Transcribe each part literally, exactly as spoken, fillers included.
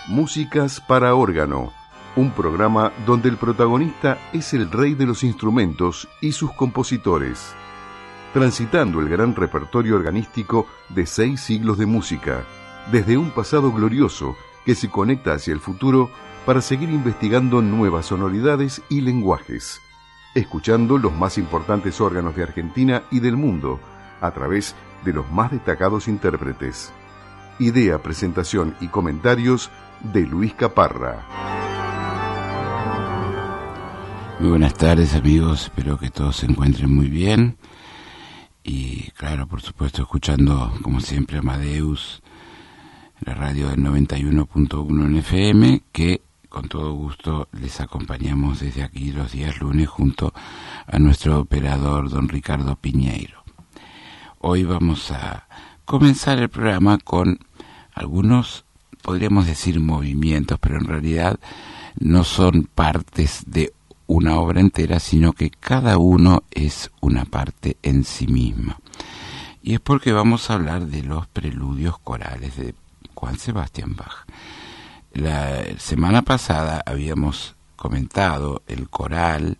Músicas para órgano, un programa donde el protagonista es el rey de los instrumentos y sus compositores, transitando el gran repertorio organístico de seis siglos de música, desde un pasado glorioso que se conecta hacia el futuro para seguir investigando nuevas sonoridades y lenguajes, escuchando los más importantes órganos de Argentina y del mundo a través de los más destacados intérpretes. Idea, presentación y comentarios de Luis Caparra. Muy buenas tardes, amigos, espero que todos se encuentren muy bien y claro, por supuesto, escuchando como siempre Amadeus, la radio del noventa y uno punto uno en F M, que con todo gusto les acompañamos desde aquí los días lunes junto a nuestro operador don Ricardo Piñeiro. Hoy vamos a comenzar el programa con algunos, podríamos decir, movimientos, pero en realidad no son partes de una obra entera, sino que cada uno es una parte en sí misma. Y es porque vamos a hablar de los preludios corales de Juan Sebastián Bach. La semana pasada habíamos comentado el coral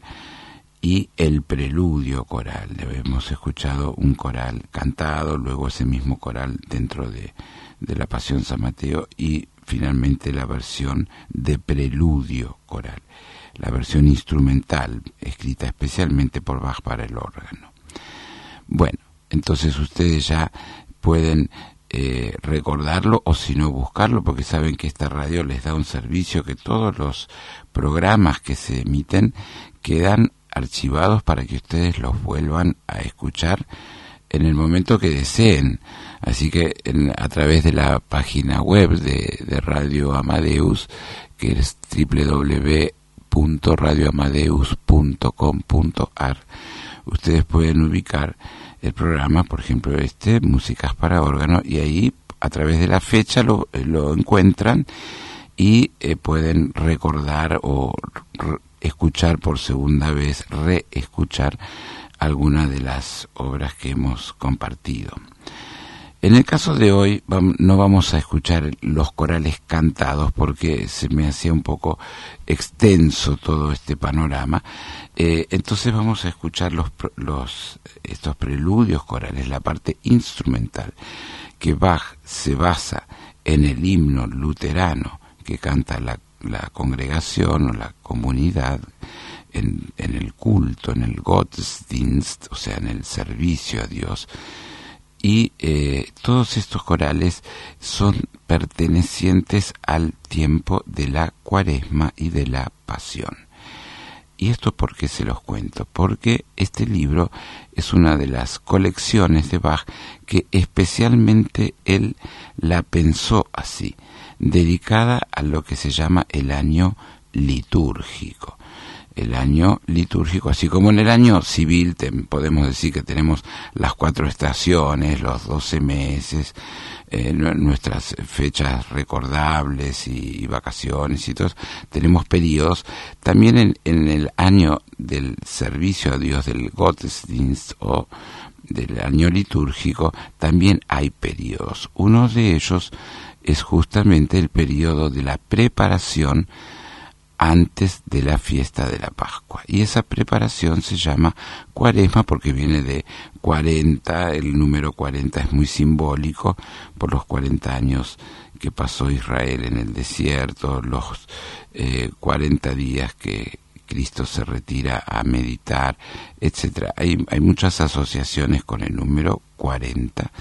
y el preludio coral. Habíamos escuchado un coral cantado, luego ese mismo coral dentro de, de la Pasión San Mateo y finalmente la versión de preludio coral, la versión instrumental escrita especialmente por Bach para el órgano. Bueno, entonces ustedes ya pueden eh, recordarlo o si no buscarlo, porque saben que esta radio les da un servicio que todos los programas que se emiten quedan archivados para que ustedes los vuelvan a escuchar en el momento que deseen. Así que en, a través de la página web de, de Radio Amadeus, que es doble u doble u doble u punto radio amadeus punto com punto a r, ustedes pueden ubicar el programa, por ejemplo este, Músicas para órgano, y ahí a través de la fecha lo, lo encuentran y eh, pueden recordar o re- escuchar por segunda vez, reescuchar alguna de las obras que hemos compartido. En el caso de hoy no vamos a escuchar los corales cantados porque se me hacía un poco extenso todo este panorama. Eh, entonces vamos a escuchar los, los, estos preludios corales, la parte instrumental, que Bach se basa en el himno luterano que canta la, la congregación o la comunidad en, en el culto, en el Gottesdienst, o sea, en el servicio a Dios. Y eh, todos estos corales son pertenecientes al tiempo de la Cuaresma y de la Pasión. ¿Y esto por qué se los cuento? Porque este libro es una de las colecciones de Bach que especialmente él la pensó así, dedicada a lo que se llama el año litúrgico. El año litúrgico, así como en el año civil te, podemos decir que tenemos las cuatro estaciones, los doce meses, eh, nuestras fechas recordables y, y vacaciones y todo, tenemos periodos. También en, en el año del servicio a Dios, del Gottesdienst o del año litúrgico, también hay periodos. Uno de ellos es justamente el periodo de la preparación antes de la fiesta de la Pascua. Y esa preparación se llama Cuaresma porque viene de cuarenta, el número cuarenta es muy simbólico por los cuarenta años que pasó Israel en el desierto, los eh, cuarenta días que Cristo se retira a meditar, etcétera. Hay, hay muchas asociaciones con el número cuarenta.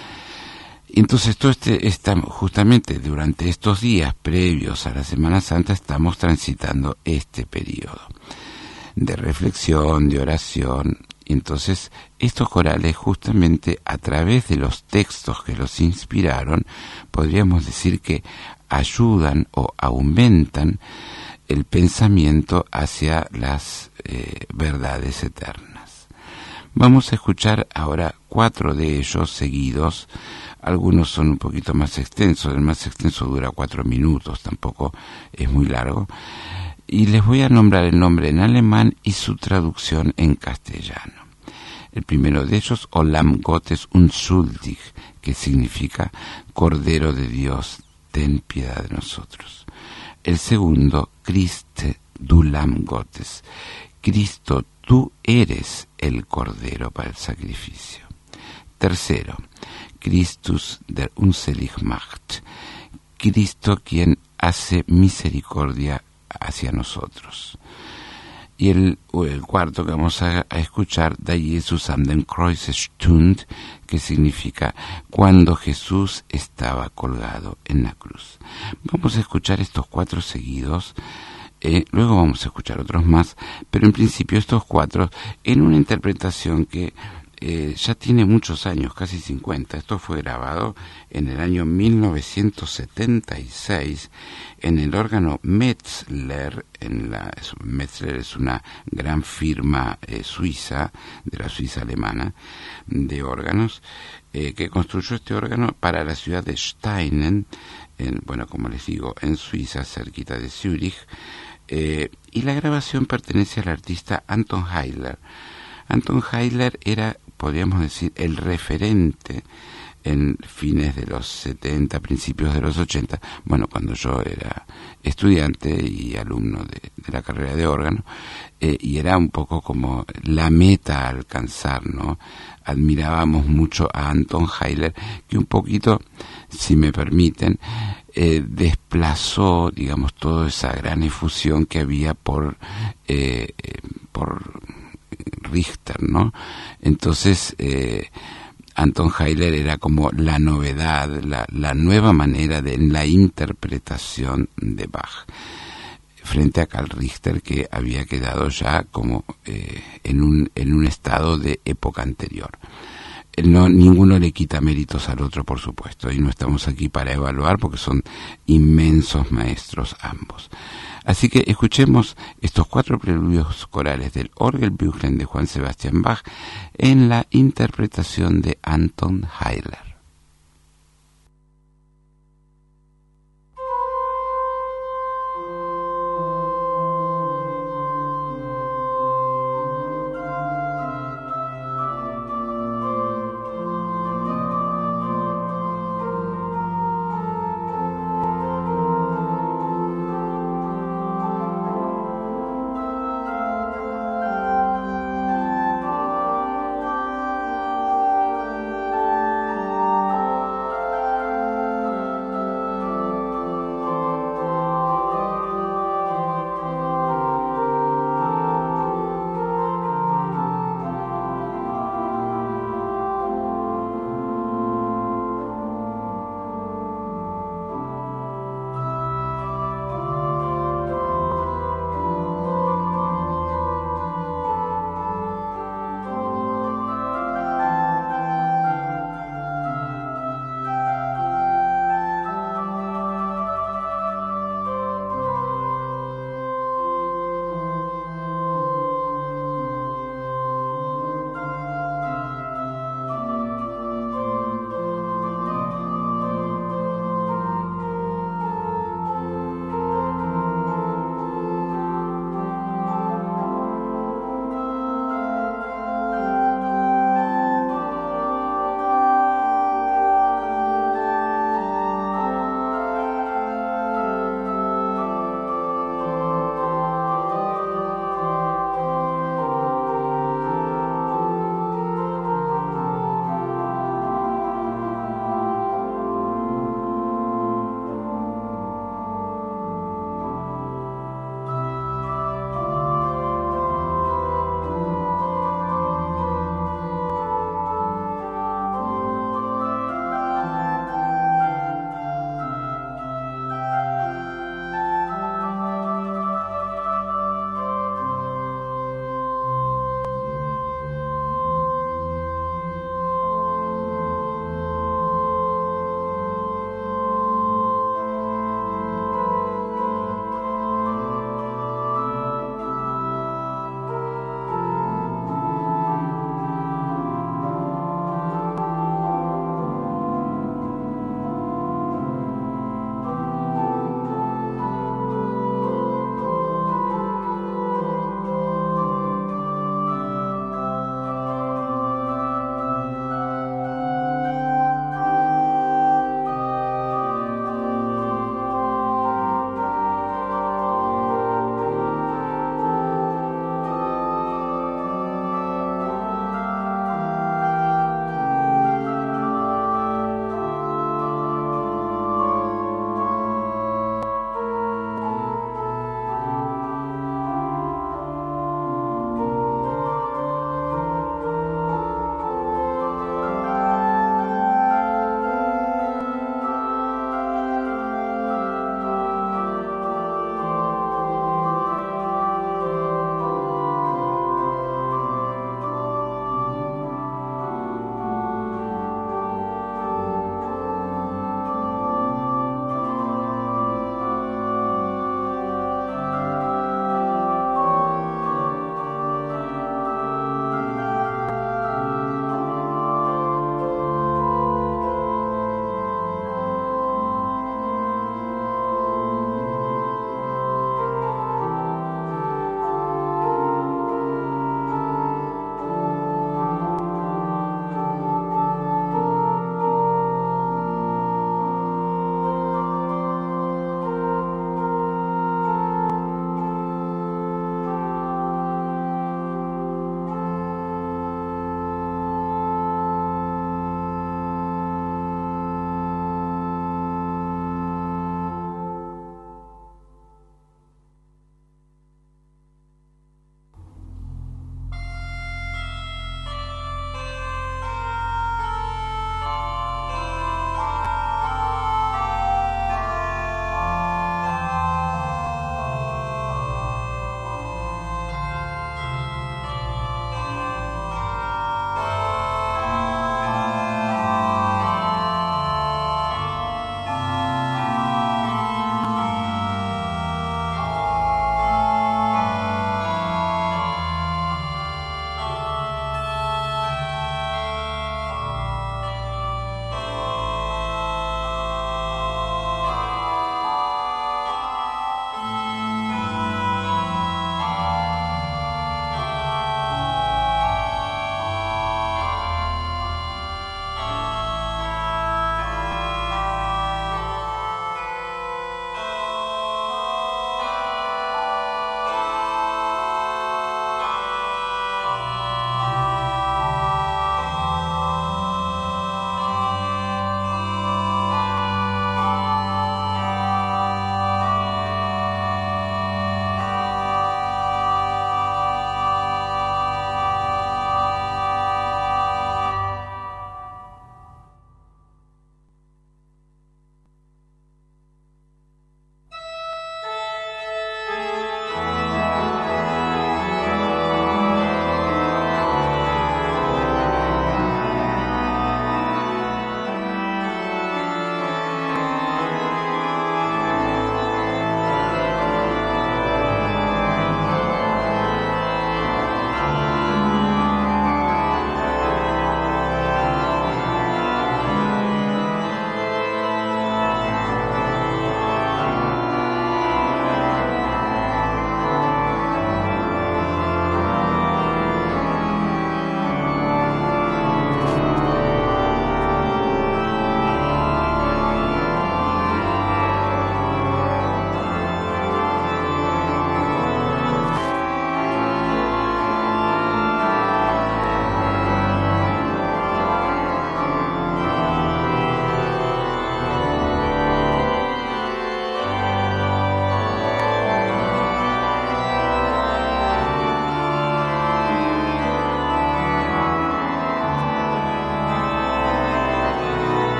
Entonces, todo este, está, justamente durante estos días previos a la Semana Santa estamos transitando este periodo de reflexión, de oración. Y entonces, estos corales, justamente a través de los textos que los inspiraron, podríamos decir que ayudan o aumentan el pensamiento hacia las eh, verdades eternas. Vamos a escuchar ahora cuatro de ellos seguidos. Algunos son un poquito más extensos, el más extenso dura cuatro minutos, tampoco es muy largo. Y les voy a nombrar el nombre en alemán y su traducción en castellano. El primero de ellos, O Lamm Gottes unschuldig, que significa Cordero de Dios ten piedad de nosotros. El segundo, Christe du Lamm Gottes, Cristo, tú eres el Cordero para el sacrificio. Tercero, Christus der Unseligmacht, Cristo quien hace misericordia hacia nosotros. Y el, el cuarto que vamos a, a escuchar, Da Jesus am dem Kreuz stund, que significa cuando Jesús estaba colgado en la cruz. Vamos a escuchar estos cuatro seguidos, eh, luego vamos a escuchar otros más, pero en principio estos cuatro en una interpretación que Eh, ya tiene muchos años, casi cincuenta. Esto fue grabado en el año mil novecientos setenta y seis en el órgano Metzler. En la, Metzler es una gran firma eh, suiza, de la Suiza alemana, de órganos, eh, que construyó este órgano para la ciudad de Steinen, en, bueno, como les digo, en Suiza, cerquita de Zúrich, eh, y la grabación pertenece al artista Anton Heidler. Anton Heidler era, podríamos decir, el referente en fines de los setenta, principios de los ochenta, bueno, cuando yo era estudiante y alumno de, de la carrera de órgano, eh, y era un poco como la meta a alcanzar, ¿no? Admirábamos mucho a Anton Heidler, que un poquito, si me permiten, eh, desplazó, digamos, toda esa gran efusión que había por, eh, por Richter, ¿no? Entonces, eh, Anton Heidler era como la novedad, la, la nueva manera de la interpretación de Bach, frente a Carl Richter, que había quedado ya como eh, en un en un estado de época anterior. No, ninguno le quita méritos al otro, por supuesto, y no estamos aquí para evaluar porque son inmensos maestros ambos. Así que escuchemos estos cuatro preludios corales del Orgelbüchlein de Juan Sebastian Bach en la interpretación de Anton Heidler.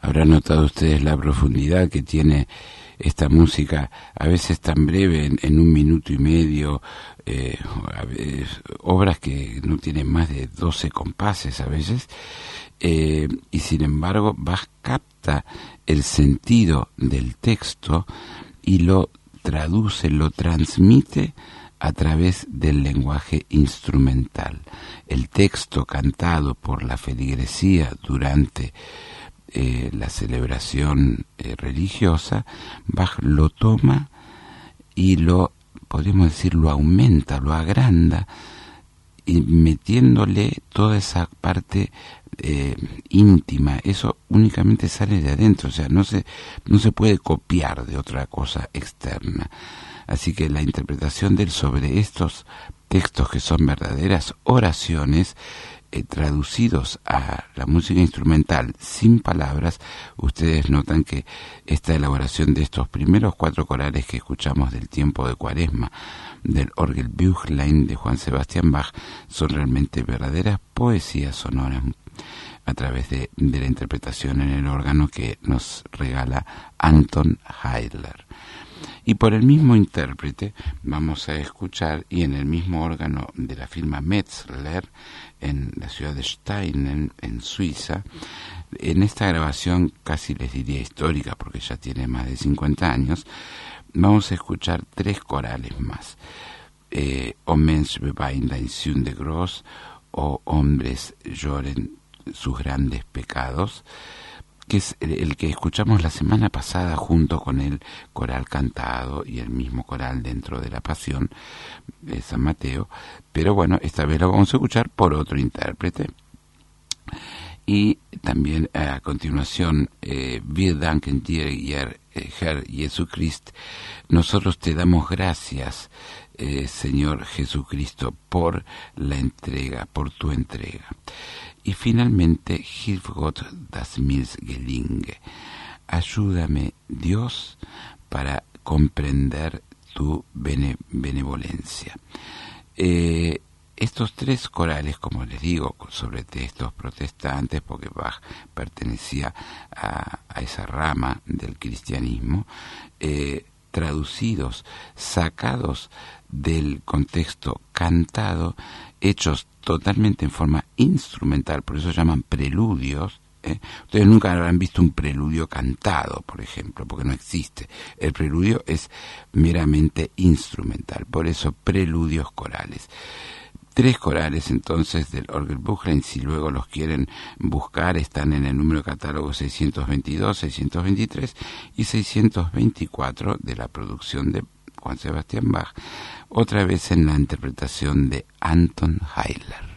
Habrán notado ustedes la profundidad que tiene esta música, a veces tan breve, en, en un minuto y medio, eh, a veces, obras que no tienen más de doce compases a veces, eh, y sin embargo Bach capta el sentido del texto y lo traduce, lo transmite a través del lenguaje instrumental. El texto cantado por la feligresía durante eh, la celebración eh, religiosa, Bach lo toma y lo, podríamos decir, lo aumenta, lo agranda, y metiéndole toda esa parte eh, íntima. Eso únicamente sale de adentro, o sea, no se, no se puede copiar de otra cosa externa. Así que la interpretación de él sobre estos textos, que son verdaderas oraciones, eh, traducidos a la música instrumental sin palabras, ustedes notan que esta elaboración de estos primeros cuatro corales que escuchamos del tiempo de Cuaresma, del Orgelbüchlein de Juan Sebastián Bach, son realmente verdaderas poesías sonoras a través de, de la interpretación en el órgano que nos regala Anton Heidler. Y por el mismo intérprete vamos a escuchar, y en el mismo órgano de la firma Metzler, en la ciudad de Steinen, en Suiza, en esta grabación casi les diría histórica, porque ya tiene más de cincuenta años, vamos a escuchar tres corales más. Eh, O Mensch beweint deine Sünde groß, o Hombres lloren sus grandes pecados, que es el, el que escuchamos la semana pasada junto con el coral cantado y el mismo coral dentro de la Pasión de San Mateo, pero bueno, esta vez lo vamos a escuchar por otro intérprete. Y también eh, a continuación, eh, Wir danken dir, Herr Jesucrist, nosotros te damos gracias, eh, Señor Jesucristo, por la entrega, por tu entrega. Y finalmente, Hilf Gott, dass mir's gelinge. Ayúdame, Dios, para comprender tu bene, benevolencia. Eh, estos tres corales, como les digo, sobre textos protestantes, porque Bach pertenecía a, a esa rama del cristianismo, eh, traducidos, sacados del contexto cantado, hechos totalmente en forma instrumental, por eso llaman preludios. ¿eh? Ustedes nunca habrán visto un preludio cantado, por ejemplo, porque no existe. El preludio es meramente instrumental, por eso preludios corales. Tres corales entonces del Orgelbüchlein, si luego los quieren buscar, están en el número de catálogo seiscientos veintidós, seiscientos veintitrés y seiscientos veinticuatro de la producción de Juan Sebastián Bach, otra vez en la interpretación de Anton Heidler.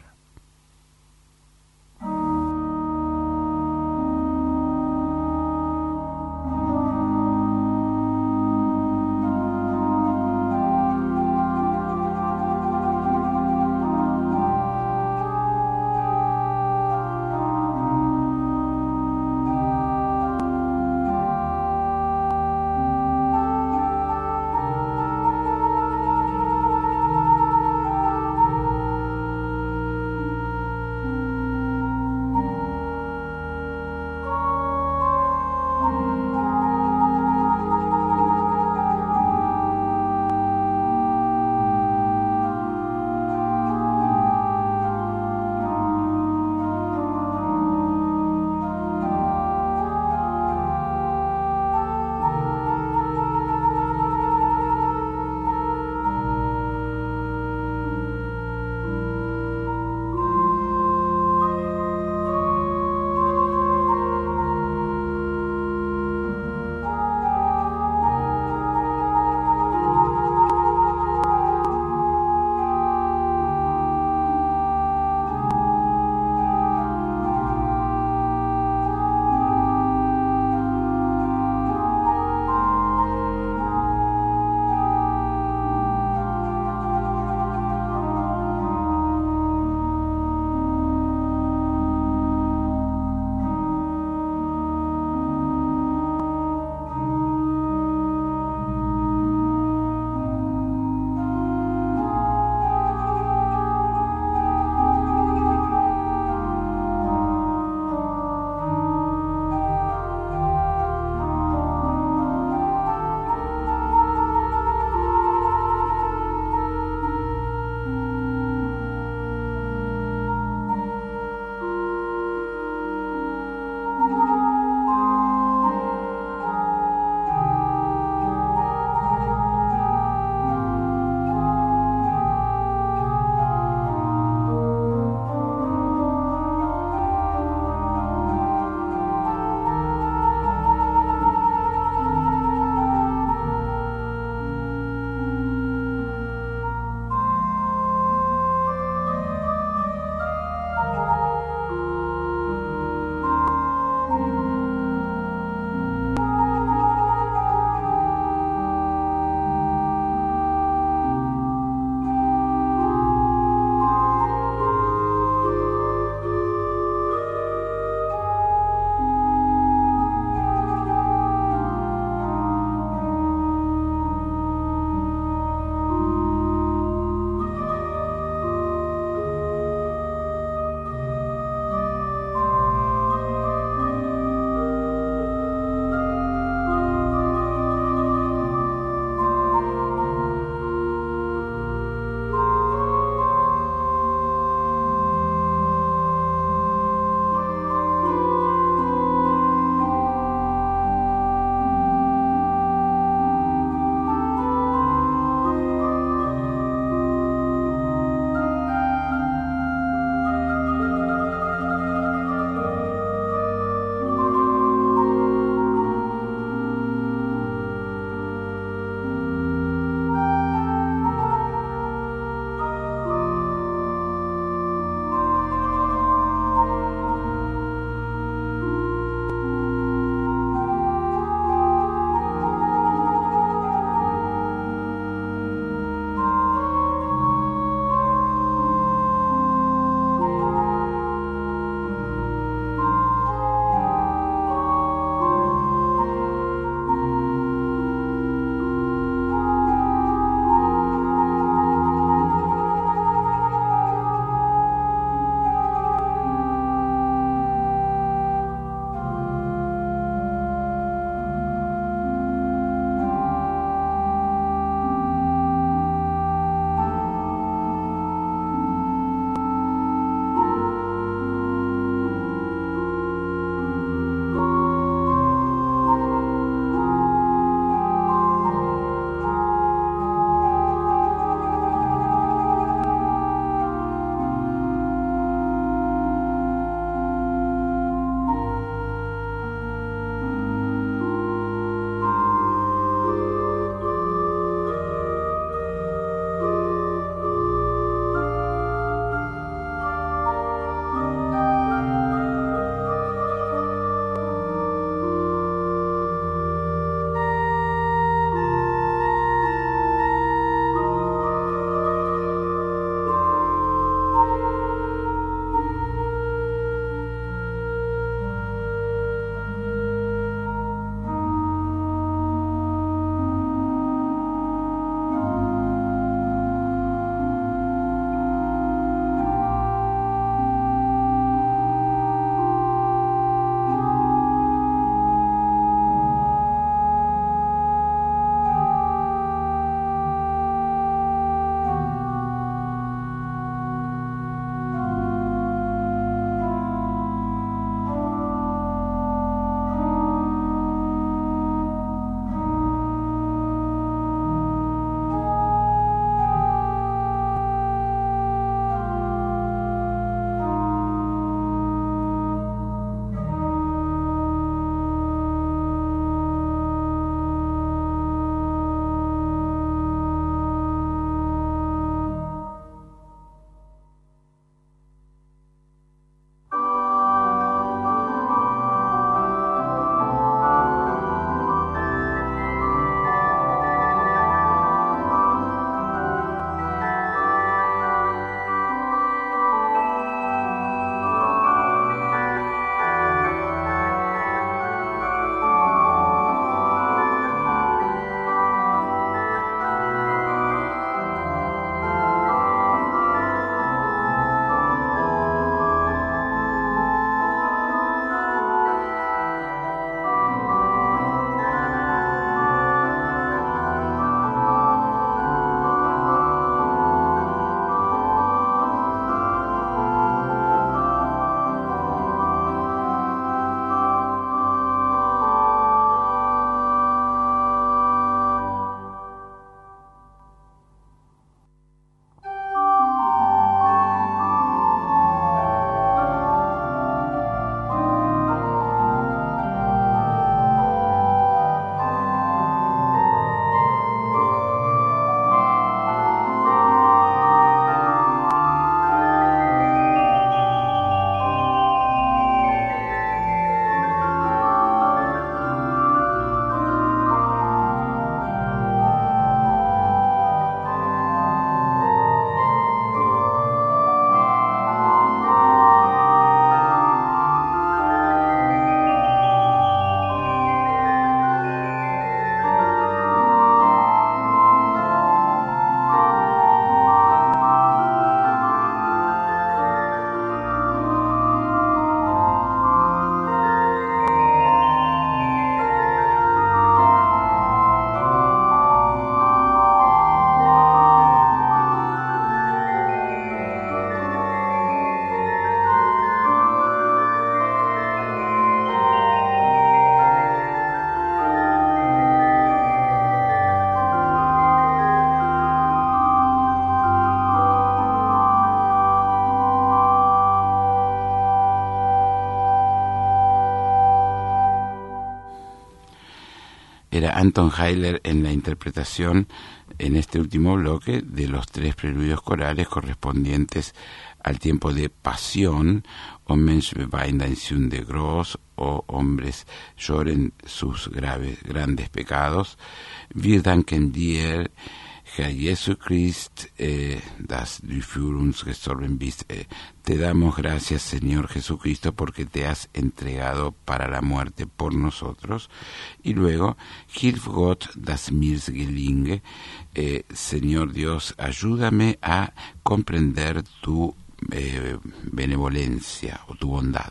era Anton Heiler en la interpretación en este último bloque de los tres preludios corales correspondientes al tiempo de pasión, o Mensch beweint ein Sünde groß, o hombres lloren sus graves, grandes pecados. Wir danken dir, Herr Jesu Christ, eh, dass du für uns gestorben bist. Eh, te damos gracias, Señor Jesucristo, porque te has entregado para la muerte por nosotros. Y luego, Hilf Gott, dass mir's gelinge. Eh, Señor Dios, ayúdame a comprender tu eh, benevolencia o tu bondad.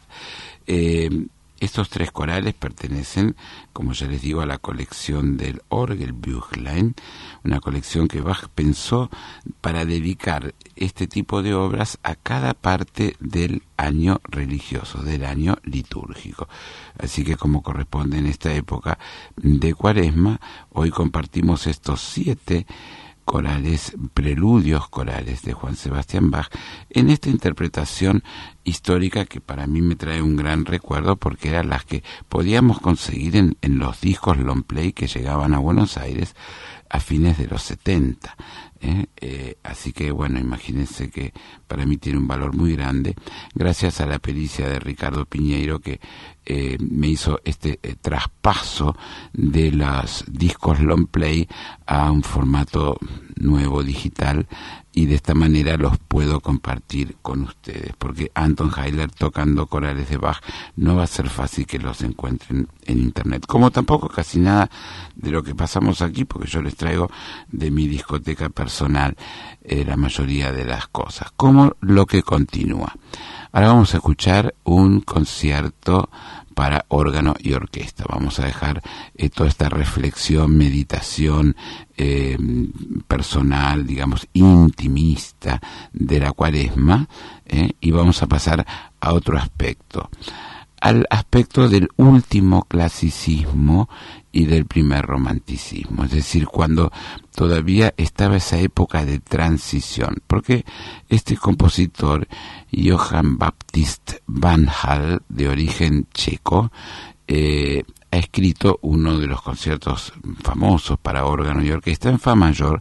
Eh, Estos tres corales pertenecen, como ya les digo, a la colección del Orgelbüchlein, una colección que Bach pensó para dedicar este tipo de obras a cada parte del año religioso, del año litúrgico. Así que, como corresponde en esta época de Cuaresma, hoy compartimos estos siete corales, preludios corales de Juan Sebastián Bach, en esta interpretación histórica que para mí me trae un gran recuerdo, porque eran las que podíamos conseguir en, en los discos long play que llegaban a Buenos Aires a fines de los setenta. ¿eh? Eh, así que bueno, imagínense que para mí tiene un valor muy grande, gracias a la pericia de Ricardo Piñeiro, que eh, me hizo este eh, traspaso de los discos long play a un formato nuevo digital, y de esta manera los puedo compartir con ustedes, porque Anton Heiler tocando corales de Bach no va a ser fácil que los encuentren en internet, como tampoco casi nada de lo que pasamos aquí, porque yo les traigo de mi discoteca personal eh, la mayoría de las cosas, como lo que continúa. Ahora vamos a escuchar un concierto para órgano y orquesta. Vamos a dejar eh, toda esta reflexión, meditación eh, personal, digamos, intimista de la Cuaresma, eh, y vamos a pasar a otro aspecto, al aspecto del último clasicismo y del primer romanticismo, es decir, cuando todavía estaba esa época de transición, porque este compositor, Johann Baptist van Hall, de origen checo, eh, ha escrito uno de los conciertos famosos para órgano y orquesta en fa mayor,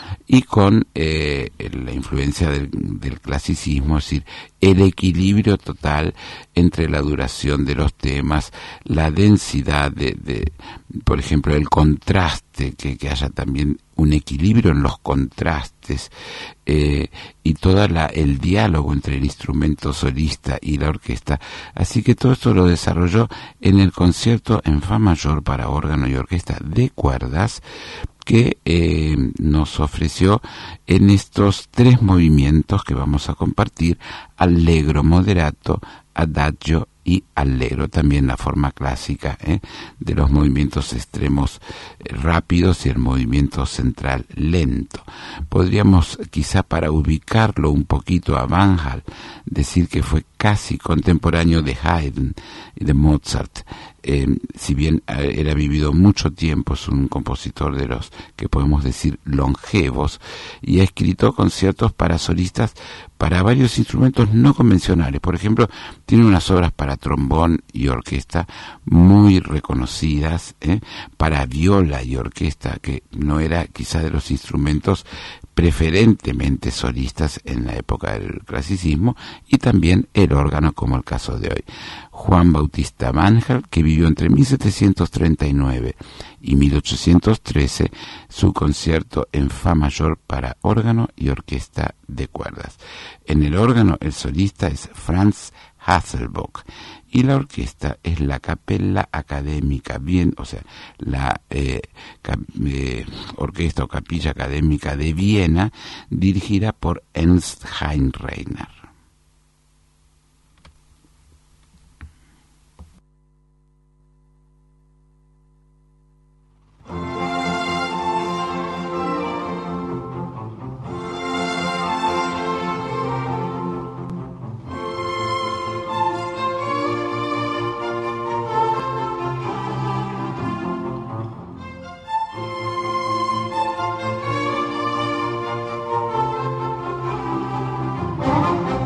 y con eh, la influencia del, del clasicismo, es decir, el equilibrio total entre la duración de los temas, la densidad de, de por ejemplo, el contraste, que, que haya también un equilibrio en los contrastes, eh, y todo el diálogo entre el instrumento solista y la orquesta. Así que todo esto lo desarrolló en el concierto en fa mayor para órgano y orquesta de cuerdas, que eh, nos ofreció en estos tres movimientos que vamos a compartir: allegro, moderato, adagio y allegro, también la forma clásica ¿eh? de los movimientos extremos eh, rápidos y el movimiento central lento. Podríamos, quizá para ubicarlo un poquito a Van Hall, decir que fue casi contemporáneo de Haydn y de Mozart. Eh, si bien eh, era vivido mucho tiempo, es un compositor de los que podemos decir longevos, y ha escrito conciertos para solistas para varios instrumentos no convencionales. Por ejemplo, tiene unas obras para trombón y orquesta muy reconocidas, ¿eh? para viola y orquesta, que no era quizá de los instrumentos preferentemente solistas en la época del clasicismo, y también el órgano, como el caso de hoy. Juan Bautista Van Hall, que vivió entre mil setecientos treinta y nueve y mil ochocientos trece, su concierto en fa mayor para órgano y orquesta de cuerdas. En el órgano el solista es Franz Hasselbock, y la orquesta es la Capella Académica, bien, o sea, la eh, cap, eh, orquesta o capilla académica de Viena, dirigida por Ernst Heinreiner. Thank you.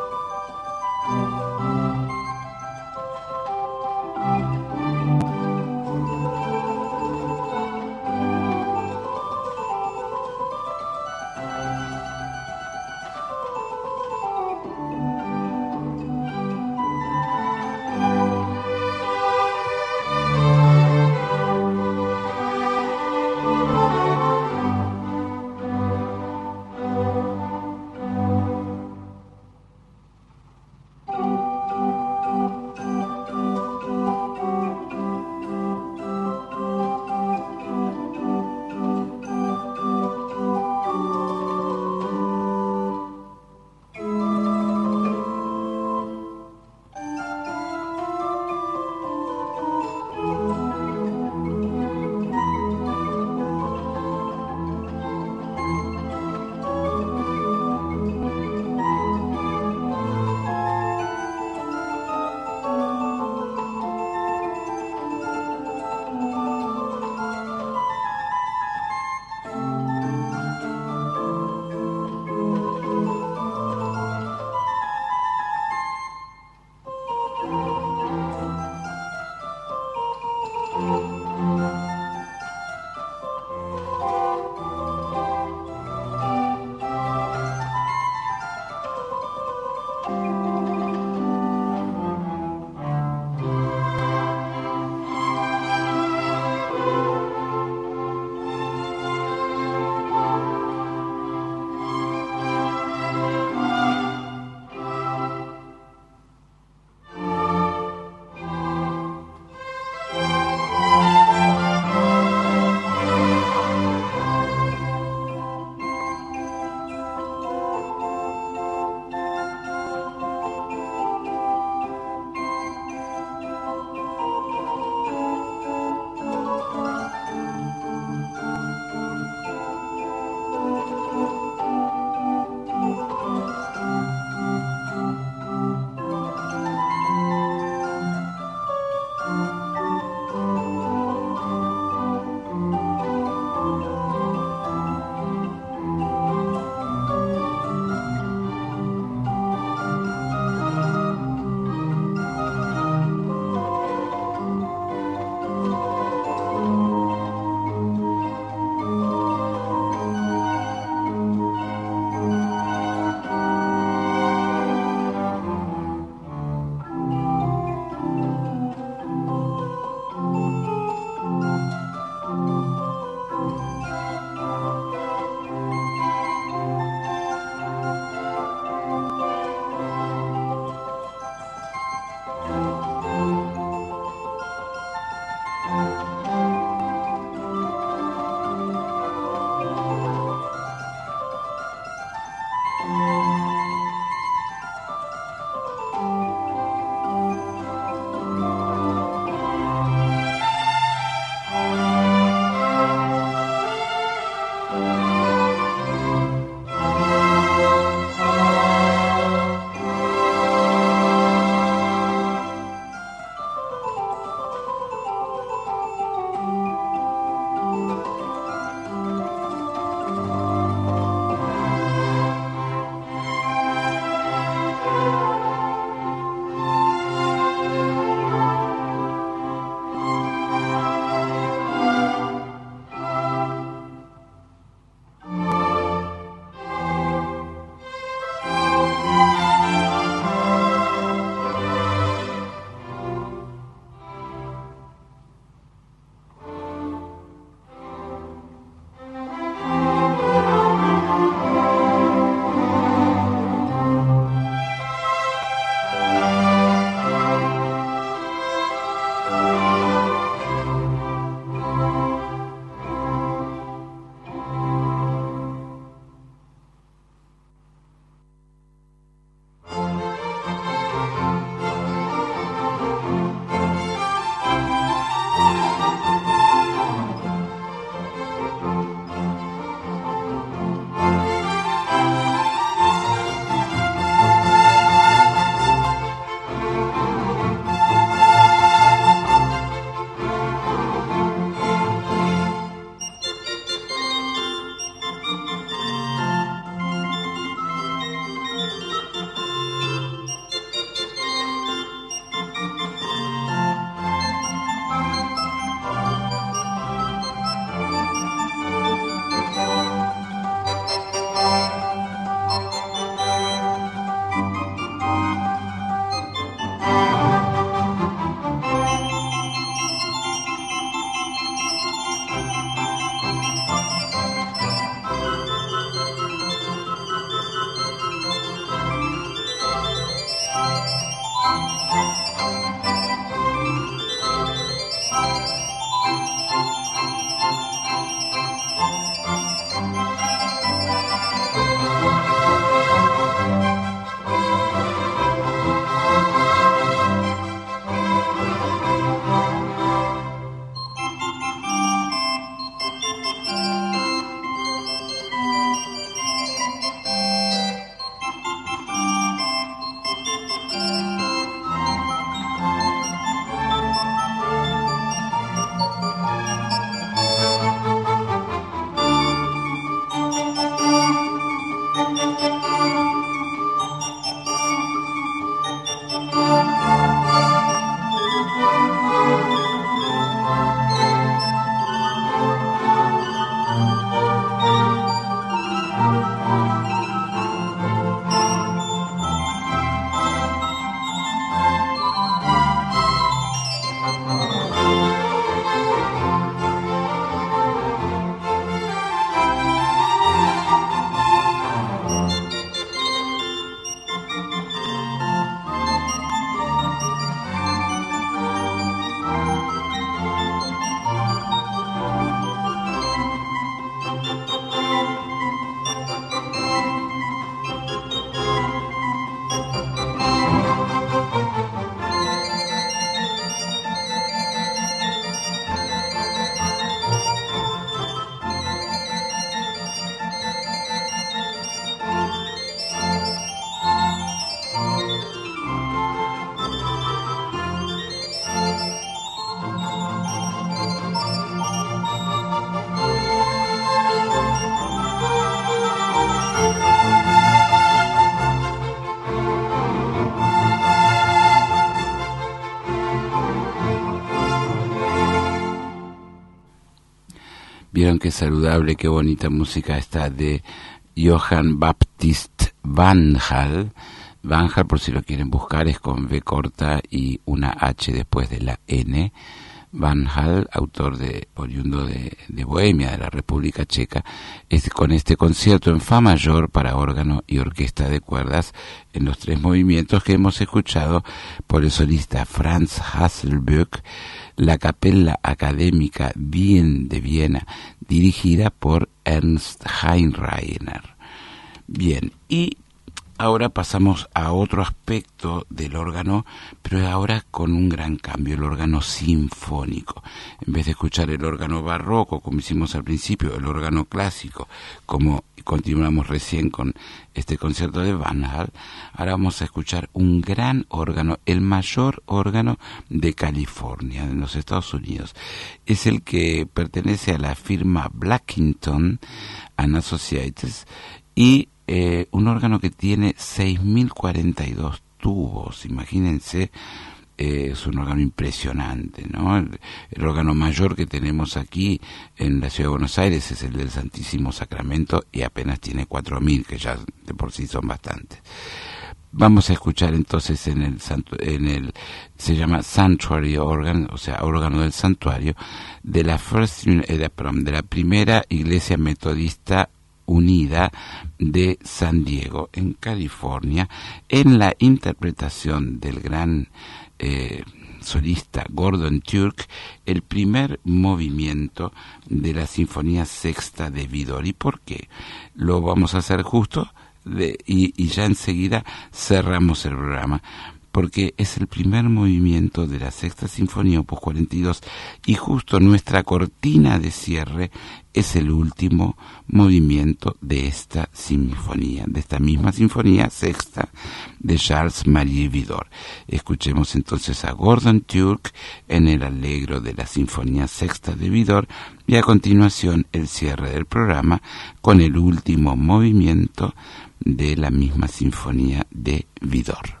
vieron qué saludable, qué bonita música esta de Johann Baptist Van Hal. Van Hal, por si lo quieren buscar, es con V corta y una H después de la N. Van Hal, autor de oriundo de, de Bohemia, de la República Checa, es con este concierto en fa mayor para órgano y orquesta de cuerdas en los tres movimientos que hemos escuchado por el solista Franz Hasselböck, la Capella Académica Wien de Viena, dirigida por Ernst Heinreiner. Bien, y ahora pasamos a otro aspecto del órgano, pero ahora con un gran cambio, el órgano sinfónico. En vez de escuchar el órgano barroco, como hicimos al principio, el órgano clásico, como continuamos recién con este concierto de Van Hal, ahora vamos a escuchar un gran órgano, el mayor órgano de California, en los Estados Unidos. Es el que pertenece a la firma Blackington and Associates y Eh, un órgano que tiene seis mil cuarenta y dos tubos, imagínense, eh, es un órgano impresionante, ¿no? El, el órgano mayor que tenemos aquí en la ciudad de Buenos Aires es el del Santísimo Sacramento y apenas tiene cuatro mil, que ya de por sí son bastantes. Vamos a escuchar entonces en el, en el se llama Sanctuary Organ, o sea, órgano del santuario, de la, first, eh, perdón, de la primera iglesia metodista unida de San Diego, en California, en la interpretación del gran eh, solista Gordon Turk, el primer movimiento de la Sinfonía Sexta de Widor. ¿Y por qué? Lo vamos a hacer justo de, y, y ya enseguida cerramos el programa, porque es el primer movimiento de la Sexta Sinfonía, opus cuarenta y dos, y justo nuestra cortina de cierre es el último movimiento de esta sinfonía, de esta misma Sinfonía Sexta de Charles-Marie Widor. Escuchemos entonces a Gordon Turk en el Allegro de la Sinfonía Sexta de Widor y a continuación el cierre del programa con el último movimiento de la misma Sinfonía de Widor.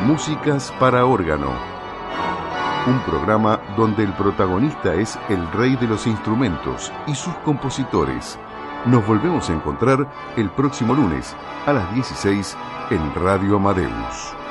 Músicas para órgano. Un programa donde el protagonista es el rey de los instrumentos y sus compositores. Nos volvemos a encontrar el próximo lunes a las dieciséis en Radio Amadeus.